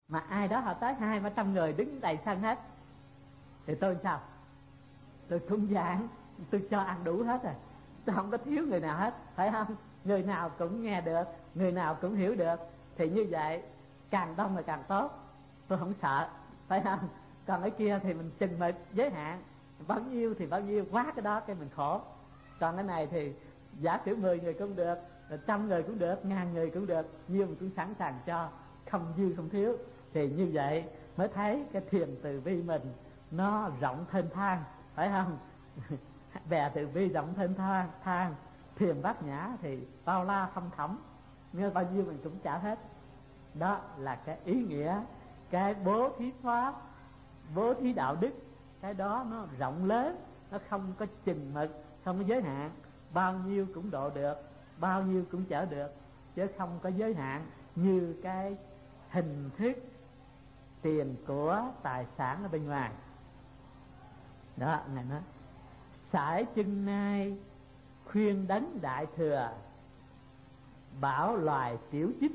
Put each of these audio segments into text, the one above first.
mà ai đó họ tới 200-300 người đứng đầy sân hết, thì tôi sao? Tôi cũng dạng, tôi cho ăn đủ hết rồi, tôi không có thiếu người nào hết, phải không? Người nào cũng nghe được, người nào cũng hiểu được, thì như vậy càng đông là càng tốt, tôi không sợ, phải không? Còn ở kia thì mình chừng mực giới hạn, bao nhiêu thì bao nhiêu, quá cái đó cái mình khổ. Còn cái này thì giả sử 10 người cũng được, 100 người cũng được, 1000 người cũng được, nhiều mình cũng sẵn sàng cho, không dư không thiếu. Thì như vậy mới thấy cái thiền từ bi mình nó rộng thênh thang, phải không? Bè từ bi rộng thênh thang, thiền bát nhã thì bao la thâm thẳm, nhưng bao nhiêu mình cũng trả hết. Đó là cái ý nghĩa cái bố thí pháp, bố thí đạo đức. Cái đó nó rộng lớn, nó không có chừng mực, không có giới hạn, bao nhiêu cũng độ được, bao nhiêu cũng chở được, chứ không có giới hạn như cái hình thức tiền của tài sản ở bên ngoài. Đó, Ngài nói sải chân nay khuyên đấng đại thừa, bảo loài tiểu chích,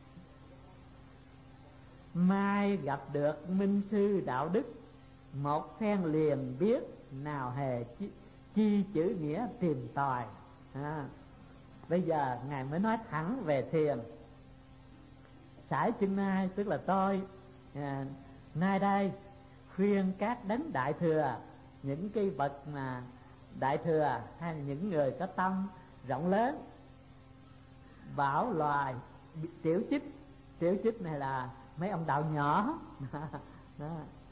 mai gặp được minh sư đạo đức, một phen liền biết nào hề chi chữ nghĩa tìm tòi. Bây giờ Ngài mới nói thẳng về thiền. Sải chân nay tức là tôi nay đây khuyên các đấng đại thừa, những cái bậc mà đại thừa hay là những người có tâm rộng lớn, bảo loài tiểu chích. Tiểu chích này là mấy ông đạo nhỏ đó.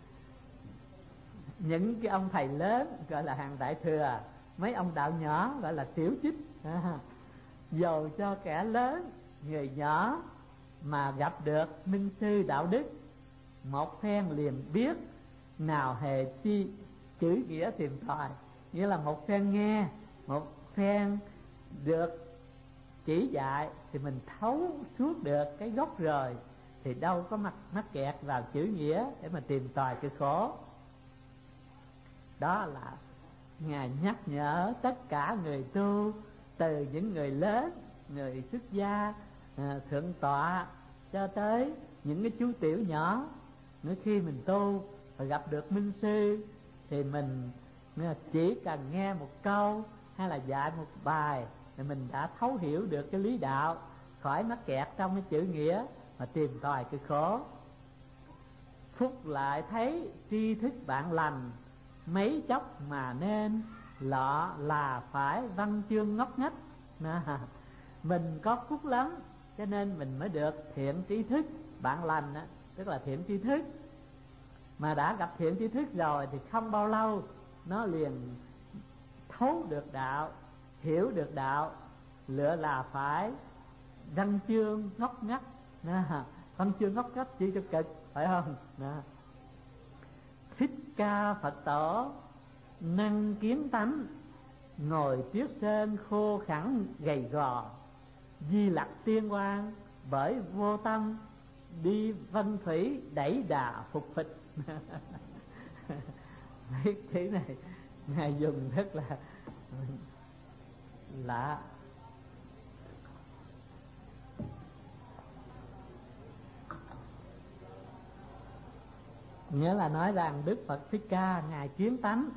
Những cái ông thầy lớn gọi là hàng đại thừa, mấy ông đạo nhỏ gọi là tiểu chích. Dầu cho kẻ lớn người nhỏ mà gặp được minh sư đạo đức, một phen liền biết nào hề chi chữ nghĩa tìm tòi. Nghĩa là một phen nghe, một phen được chỉ dạy thì mình thấu suốt được cái gốc rồi, thì đâu có mắc kẹt vào chữ nghĩa để mà tìm tòi cái khổ. Đó là Ngài nhắc nhở tất cả người tu, từ những người lớn, người xuất gia, thượng tọa, cho tới những cái chú tiểu nhỏ. Nữa khi mình tu và gặp được minh sư thì mình chỉ cần nghe một câu hay là dạy một bài thì mình đã thấu hiểu được cái lý đạo, khỏi mắc kẹt trong cái chữ nghĩa mà tìm tòi cái khổ. Phúc lại thấy tri thức bạn lành, mấy chốc mà nên lọ là phải văn chương ngóc ngách. Mình có phúc lắm cho nên mình mới được thiện tri thức bạn lành đó, tức là thiện tri thức. Mà đã gặp thiện tri thức rồi thì không bao lâu nó liền thấu được đạo, hiểu được đạo, lựa là phải văn chương ngóc ngách. Văn chương ngóc ngách chỉ cho cực, phải không? Thích Ca Phật Tổ năng kiến tánh, ngồi tuyết sơn khô khẳng gầy gò, Di Lặc Tiên Quang bởi vô tâm, đi vân thủy đẩy đà phục phịch. Mấy chữ này Ngài dùng rất là lạ. Nghĩa là nói rằng Đức Phật Thích Ca Ngài kiến tánh,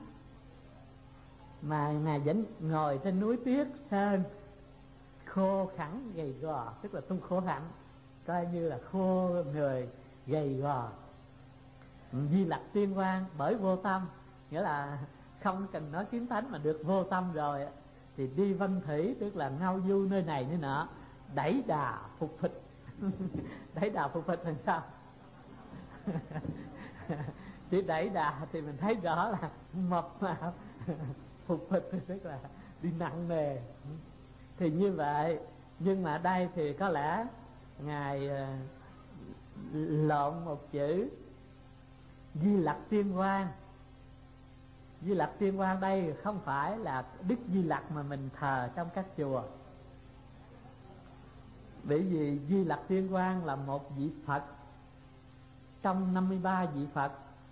mà Ngài vẫn ngồi trên núi tuyết sơn khô khẳng gầy gò, tức là tung khô hẳn, coi như là khô người gầy gò. Di Lặc Tiên Quang bởi vô tâm, nghĩa là không cần nói kiến tánh mà được vô tâm rồi thì đi vân thủy, tức là ngao du nơi này nơi nọ, đẩy đà phục phịch. Đẩy đà phục phịch là sao? Chỉ đẩy đà thì mình thấy rõ là mập mà phục phịch tức là đi nặng nề. Thì như vậy, nhưng mà đây thì có lẽ Ngài lộn một chữ. Di Lặc Tiên Quang, Di Lặc Tiên Quang đây không phải là Đức Di Lặc mà mình thờ trong các chùa. Bởi vì Di Lặc Tiên Quang là một vị Phật trong 53 vị Phật.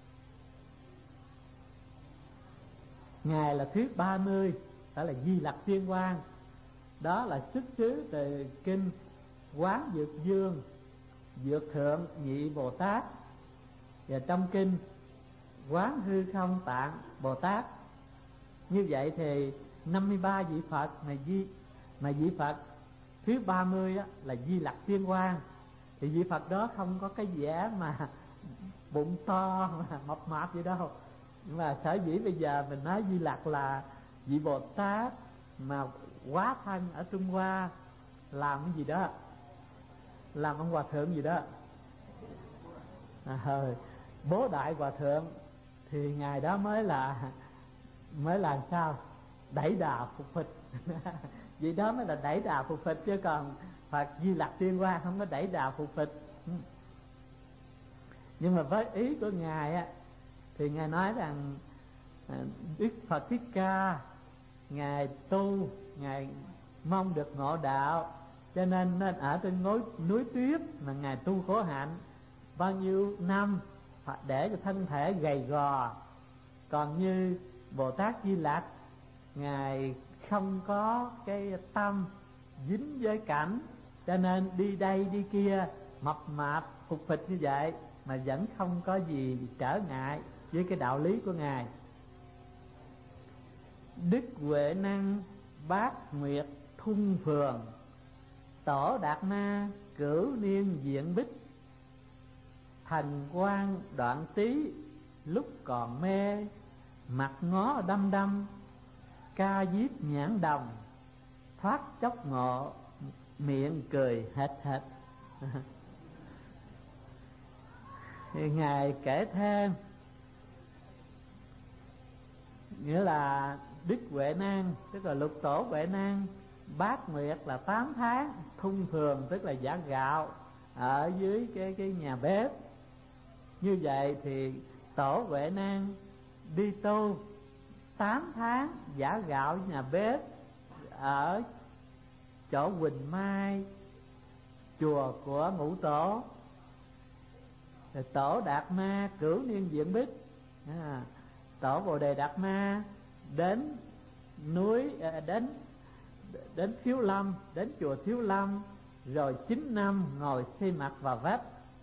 Ngài là thứ 30, đó là Di Lặc Tiên Quang. Đó là xuất xứ từ kinh Quán Dược Dương, Dược Thượng Nhị Bồ Tát. Và trong kinh Quán Hư Không Tạng Bồ Tát. Như vậy thì 53 vị Phật mà vị Phật thứ 30 á, là Di Lặc Tiên Quang. Thì vị Phật đó không có cái vẻ mà bụng to mà mập mạp vậy đâu. Nhưng mà sở dĩ bây giờ mình nói Di Lặc là vị Bồ Tát mà hóa thân ở Trung Hoa, làm cái gì đó, làm ông hòa thượng gì đó, bố đại hòa thượng, thì ngài đó mới là sao, đẩy đà phục phịch. Vậy đó mới là đẩy đà phục phịch, chứ còn Phật Di Lặc Tiên Quang không có đẩy đà phục phịch. Nhưng mà với ý của ngài á, thì ngài nói rằng Đức Phật Thích Ca ngài tu, ngài mong được ngộ đạo, cho nên ở trên núi tuyết mà ngài tu khổ hạnh bao nhiêu năm để cho thân thể gầy gò. Còn như Bồ Tát Di Lặc, ngài không có cái tâm dính với cảnh, cho nên đi đây đi kia mập mạp phục phịch như vậy mà vẫn không có gì trở ngại với cái đạo lý của ngài. Đức Huệ Năng Bát Nguyệt Thung Phường, Tổ Đạt Ma Cửu Niên Diện Bích, Thành Quang Đoạn Tý lúc còn mê, mặt ngó đăm đăm, ca diếp nhãn đồng, thoát chốc ngộ, miệng cười hệt hệt. Thì ngài kể thêm, nghĩa là Đức Huệ Năng tức là Lục Tổ Huệ Năng, Bát Nguyệt là 8 tháng, Thung Phường tức là giã gạo ở dưới cái nhà bếp. Như vậy thì Tổ Huệ Năng đi tu 8 tháng giã gạo nhà bếp ở chỗ Quỳnh Mai, chùa của Ngũ Tổ. Rồi Tổ Đạt Ma Cửu Niên Diện Bích, Tổ Bồ Đề Đạt Ma đến núi đến Thiếu Lâm, đến chùa Thiếu Lâm, rồi 9 năm ngồi xây mặt vào vách.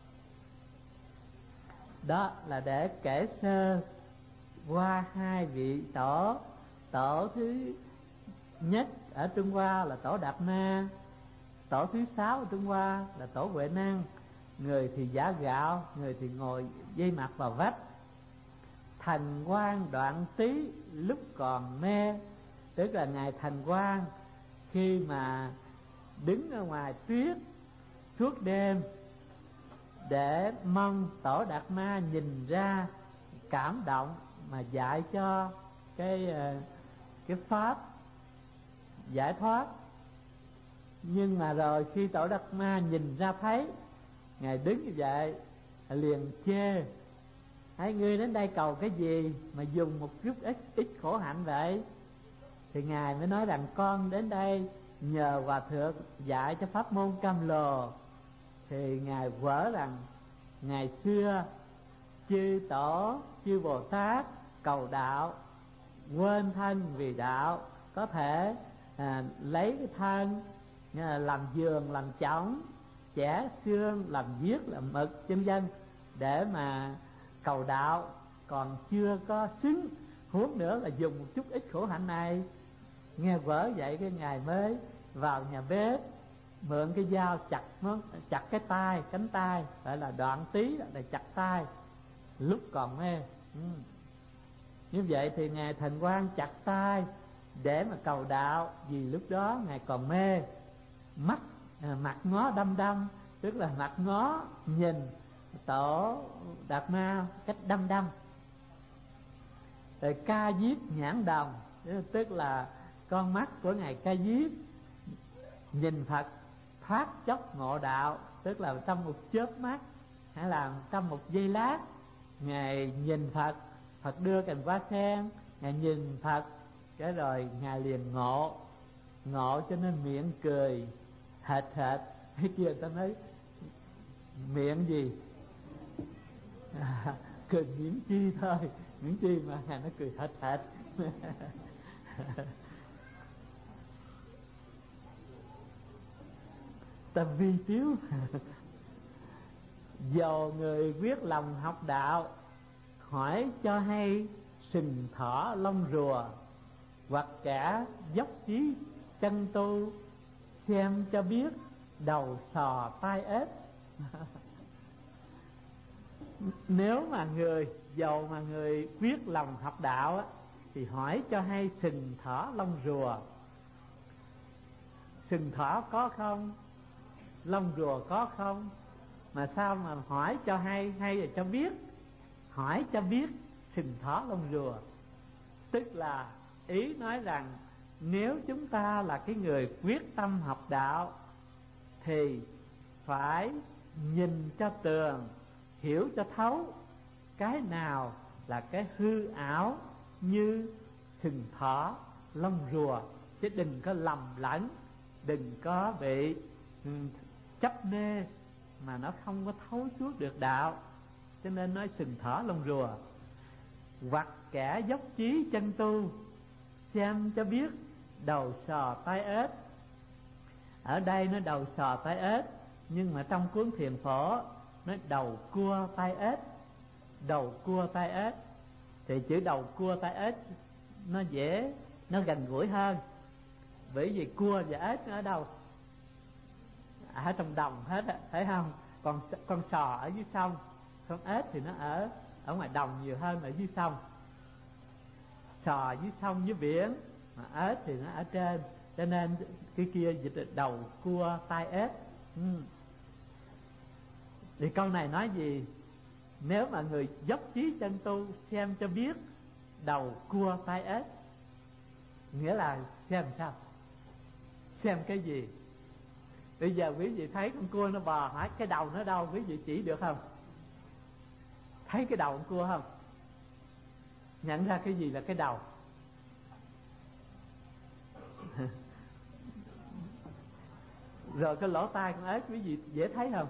Đó là để kể sơ qua hai vị tổ. Tổ thứ nhất ở Trung Hoa là Tổ Đạt Ma, tổ thứ 6 ở Trung Hoa là Tổ Huệ Năng. Người thì giã gạo, người thì ngồi dây mặt vào vách. Thành Quang Đoạn Tý lúc còn mê, tức là ngài Thành Quang khi mà đứng ở ngoài tuyết suốt đêm để mong Tổ Đạt Ma nhìn ra cảm động mà dạy cho cái pháp giải thoát. Nhưng mà rồi khi Tổ Đạt Ma nhìn ra thấy ngài đứng như vậy, liền chê: "Hai ngươi đến đây cầu cái gì mà dùng một chút ít khổ hạnh vậy?" Thì ngài mới nói rằng con đến đây nhờ hòa thượng dạy cho pháp môn Cam Lồ. Thì ngài vỡ rằng ngày xưa chư tổ chư Bồ Tát cầu đạo, quên thân vì đạo, có thể lấy cái thân làm giường làm chõng, chẻ xương làm viết làm mực vân vân để mà cầu đạo, còn chưa có xứng, huống nữa là dùng một chút ít khổ hạnh này. Nghe vỡ vậy cái ngài mới vào nhà bếp, mượn cái dao chặt cái tay, cánh tay, gọi là đoạn tí, là chặt tay lúc còn mê. Như vậy thì ngài Thành Quang chặt tay để mà cầu đạo, vì lúc đó ngài còn mê. Mặt ngó đăm đăm, tức là mặt ngó nhìn Tổ Đạt Ma cách đăm đăm. Rồi ca diếp nhãn đồng, tức là con mắt của ngài Ca Diếp nhìn Phật thoát chốc ngộ đạo, tức là trong một chớp mắt hay là trong một giây lát, ngài nhìn Phật, Phật đưa cành hoa sen, ngài nhìn Phật, cái rồi ngài liền ngộ cho nên miệng cười hệt hệt. Cái kia ta nói miệng gì cười miễn chi thôi, miễn chi mà ngài nó cười hệt hệt. Ta vi tiếu. Dầu người quyết lòng học đạo, hỏi cho hay sừng thỏ lông rùa, hoặc cả dốc chí chân tu, xem cho biết đầu sò tai ếch. Nếu mà dầu mà người quyết lòng học đạo á, thì hỏi cho hay sừng thỏ lông rùa. Sừng thỏ có không? Lông rùa có không? Mà sao mà hỏi cho hay là cho biết? Hỏi cho biết sừng thỏ lông rùa. Tức là ý nói rằng nếu chúng ta là cái người quyết tâm học đạo thì phải nhìn cho tường, hiểu cho thấu cái nào là cái hư ảo như sừng thỏ lông rùa, chứ đừng có lầm lẫn, đừng có bị chấp mê mà nó không có thấu suốt được đạo. Cho nên nói sừng thỏ lông rùa. Hoặc kẻ dốc chí chân tu, xem cho biết đầu sò tai ếch. Ở đây nó đầu sò tai ếch, nhưng mà trong cuốn Thiền Phổ nó đầu cua tai ếch. Đầu cua tai ếch thì chữ đầu cua tai ếch nó dễ, nó gần gũi hơn. Bởi vì cua và ếch nó ở đâu? Ở trong đồng hết á, thấy không? Còn con sò ở dưới sông, con ếch thì nó ở ngoài đồng nhiều hơn ở dưới sông. Sò dưới sông dưới biển, mà ếch thì nó ở trên. Cho nên cái kia dịch đầu cua tai ếch. Thì câu này nói gì? Nếu mà người dốc chí chân tu, xem cho biết đầu cua tai ếch. Nghĩa là xem sao? Xem cái gì? Bây giờ quý vị thấy con cua nó bò, hỏi cái đầu nó đâu, quý vị chỉ được không? Thấy cái đầu con cua không? Nhận ra cái gì là cái đầu? Rồi cái lỗ tai con ếch quý vị dễ thấy không?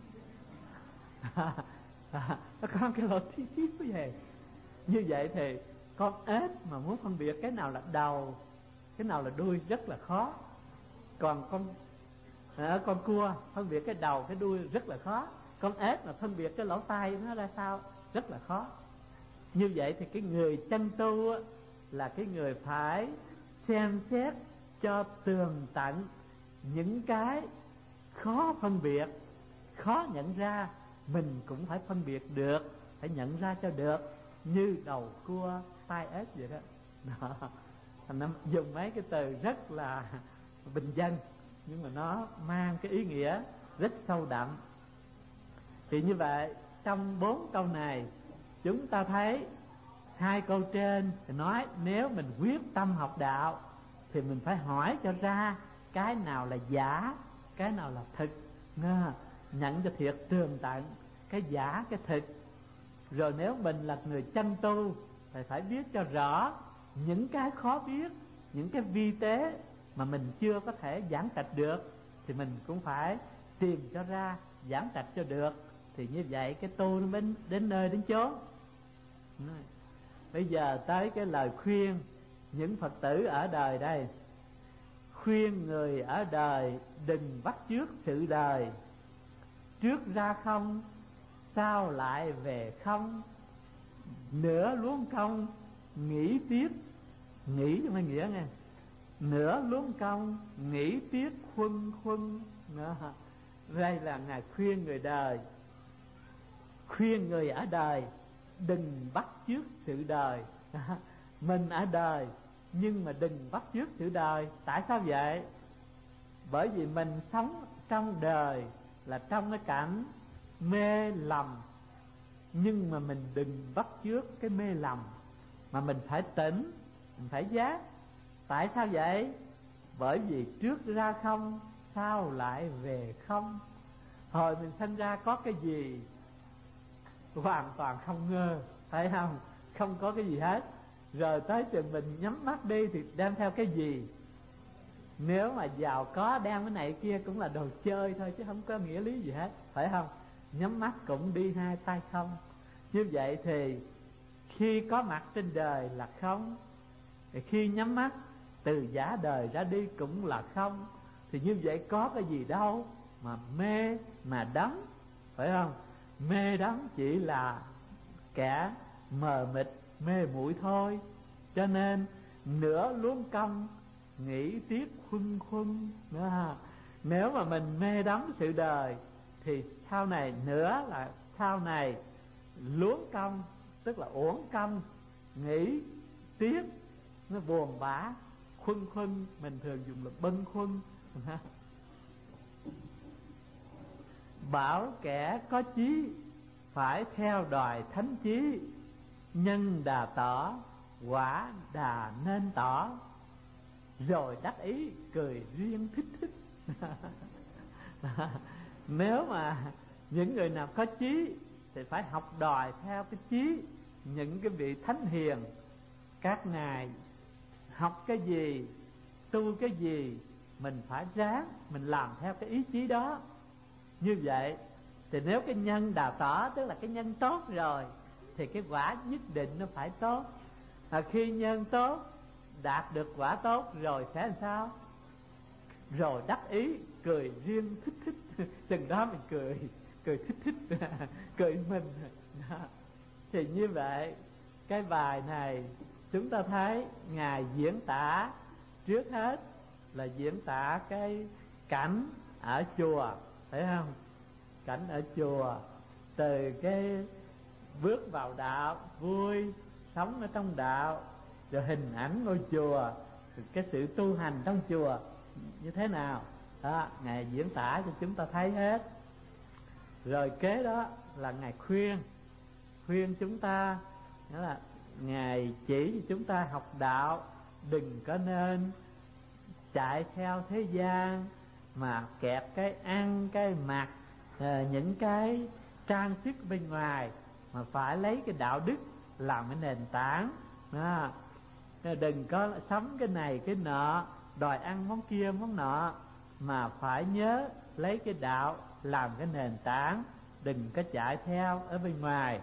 Nó có cái lỗ tí tí về. Như vậy thì con ếch mà muốn phân biệt cái nào là đầu, cái nào là đuôi rất là khó. Còn con cua phân biệt cái đầu cái đuôi rất là khó. Con ếch mà phân biệt cái lỗ tai nó ra sao rất là khó. Như vậy thì cái người chân tu là cái người phải xem xét cho tường tận những cái khó phân biệt, khó nhận ra, mình cũng phải phân biệt được, phải nhận ra cho được, như đầu cua tai ếch vậy đó. Nó dùng mấy cái từ rất là bình dân, nhưng mà nó mang cái ý nghĩa rất sâu đậm. Thì như vậy trong 4 câu này chúng ta thấy 2 câu trên thì nói nếu mình quyết tâm học đạo thì mình phải hỏi cho ra cái nào là giả, cái nào là thực, nhận cho thiệt tường tận cái giả cái thực. Rồi nếu mình là người chân tu thì phải biết cho rõ những cái khó biết, những cái vi tế mà mình chưa có thể giảng trạch được thì mình cũng phải tìm cho ra, giảng trạch cho được. Thì như vậy cái tu nó mới đến nơi đến chốn. Bây giờ tới cái lời khuyên những Phật tử ở đời đây. Khuyên người ở đời đừng bắt chước sự đời, trước ra không sao lại về không, nửa luống công nghĩ tiếc. Nghĩ cho mấy nghĩa nghe. Nửa luống công nghĩ tiếc khuân khuân. Đây là Ngài khuyên người đời. Khuyên người ở đời đừng bắt chước sự đời. Mình ở đời nhưng mà đừng bắt chước sự đời. Tại sao vậy? Bởi vì mình sống trong đời là trong cái cảnh mê lầm, nhưng mà mình đừng bắt chước cái mê lầm, mà mình phải tỉnh, mình phải giác. Tại sao vậy? Bởi vì trước ra không sao lại về không. Hồi mình sinh ra có cái gì? Hoàn toàn không ngơ, thấy không? Không có cái gì hết. Rồi tới chừng mình nhắm mắt đi thì đem theo cái gì? Nếu mà giàu có đem cái này kia cũng là đồ chơi thôi, chứ không có nghĩa lý gì hết, phải không? Nhắm mắt cũng đi hai tay không. Như vậy thì khi có mặt trên đời là không, thì khi nhắm mắt từ giả đời ra đi cũng là không. Thì như vậy có cái gì đâu mà mê mà đắm, phải không? mê đắm chỉ là kẻ mờ mịt mê muội thôi. Cho nên nửa luống công nghĩ tiếc khuân khuân. Nếu mà mình mê đắm sự đời thì sau này nữa là sau này luống công, tức là uổng công, nghĩ tiếc, nó buồn bã. Khuân khuân mình thường dùng là bâng khuâng. Bảo kẻ có chí phải theo đòi thánh chí, nhân đà tỏ quả đà nên tỏ, rồi đắc ý cười riêng thích thích. Nếu mà những người nào có chí thì phải học đòi theo cái chí những cái vị thánh hiền. Các ngài học cái gì, tu cái gì, mình phải ráng mình làm theo cái ý chí đó. Như vậy thì nếu cái nhân đà tỏ, tức là cái nhân tốt rồi, thì cái quả nhất định nó phải tốt. Khi nhân tốt, đạt được quả tốt rồi sẽ làm sao? Rồi đắc ý cười riêng thích thích. Chừng đó mình cười thích thích, cười mình. Thì như vậy cái bài này chúng ta thấy ngài diễn tả, trước hết là diễn tả cái cảnh ở chùa, phải không? Cảnh ở chùa, từ cái bước vào đạo vui, sống ở trong đạo, rồi hình ảnh ngôi chùa, rồi cái sự tu hành trong chùa như thế nào đó, ngài diễn tả cho chúng ta thấy hết. Rồi kế đó là ngài khuyên chúng ta, đó là ngài chỉ cho chúng ta học đạo đừng có nên chạy theo thế gian mà kẹp cái ăn cái mặc, những cái trang sức bên ngoài, mà phải lấy cái đạo đức làm cái nền tảng. Đừng có sống cái này cái nọ, đòi ăn món kia món nọ, mà phải nhớ lấy cái đạo làm cái nền tảng, đừng có chạy theo ở bên ngoài.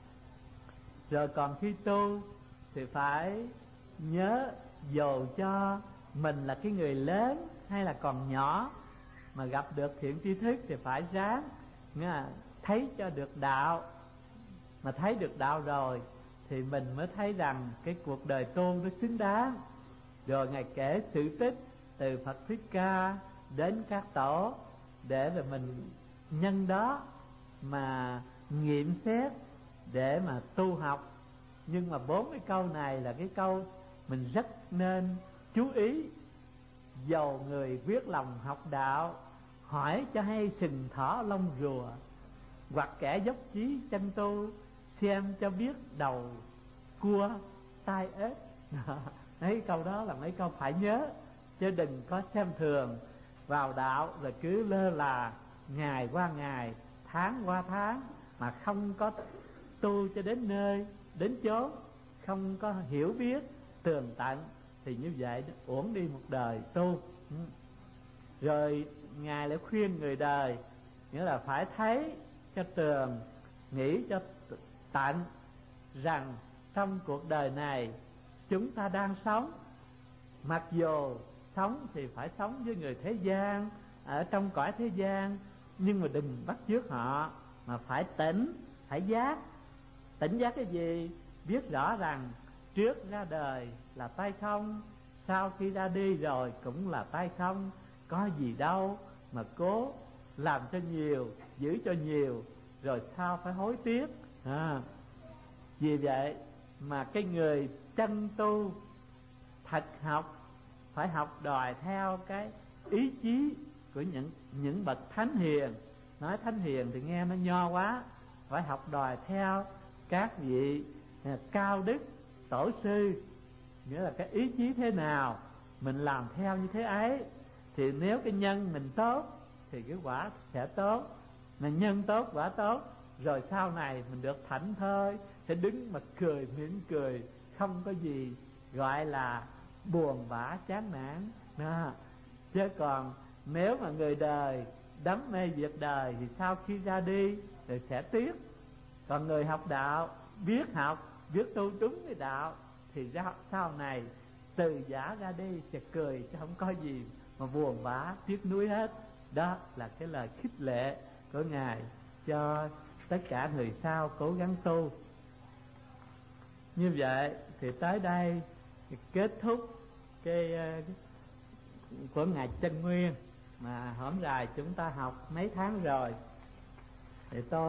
Rồi còn khi tu thì phải nhớ, dầu cho mình là cái người lớn hay là còn nhỏ mà gặp được thiện tri thức thì phải ráng thấy cho được đạo. Mà thấy được đạo rồi thì mình mới thấy rằng cái cuộc đời tu nó xứng đáng. Rồi ngài kể sự tích từ Phật Thích Ca đến các tổ, để mà mình nhân đó mà nghiệm xét để mà tu học. Nhưng mà 4 cái câu này là cái câu mình rất nên chú ý. Dầu người quyết lòng học đạo, hỏi cho hay sừng thỏ lông rùa, hoặc kẻ dốc chí chân tu, xem cho biết đầu cua tai ếch. Mấy câu đó là mấy câu phải nhớ, chứ đừng có xem thường vào đạo rồi cứ lơ là ngày qua ngày, tháng qua tháng mà không có tu cho đến nơi đến chốn, không có hiểu biết tường tận, thì như vậy uổng đi một đời tu. Rồi ngài lại khuyên người đời, nghĩa là phải thấy cho tường, nghĩ cho tận rằng trong cuộc đời này chúng ta đang sống, mặc dù sống thì phải sống với người thế gian, ở trong cõi thế gian, nhưng mà đừng bắt chước họ, mà phải tỉnh, phải giác. Tỉnh giác cái gì? Biết rõ rằng trước ra đời là tay không, sau khi ra đi rồi cũng là tay không, có gì đâu mà cố làm cho nhiều, giữ cho nhiều, rồi sao phải hối tiếc. Vì vậy mà cái người chân tu thật học phải học đòi theo cái ý chí của những bậc thánh hiền. Nói thánh hiền thì nghe nó nho quá, phải học đòi theo các vị cao đức tổ sư, nghĩa là cái ý chí thế nào mình làm theo như thế ấy. Thì nếu cái nhân mình tốt thì cái quả sẽ tốt, mà nhân tốt quả tốt, rồi sau này mình được thảnh thơi, sẽ đứng mà cười mỉm cười, không có gì gọi là buồn bã chán nản. Chứ còn nếu mà người đời đắm mê việc đời thì sau khi ra đi rồi sẽ tiếc. Còn người học đạo, biết học, biết tu đúng cái đạo, thì sau này từ giả ra đi sẽ cười, chứ không có gì mà buồn bã tiếc nuối hết. Đó là cái lời khích lệ của ngài cho tất cả người sau cố gắng tu. Như vậy thì tới đây thì kết thúc cái của ngài Chân Nguyên mà hổm rày chúng ta học mấy tháng rồi. Thì tôi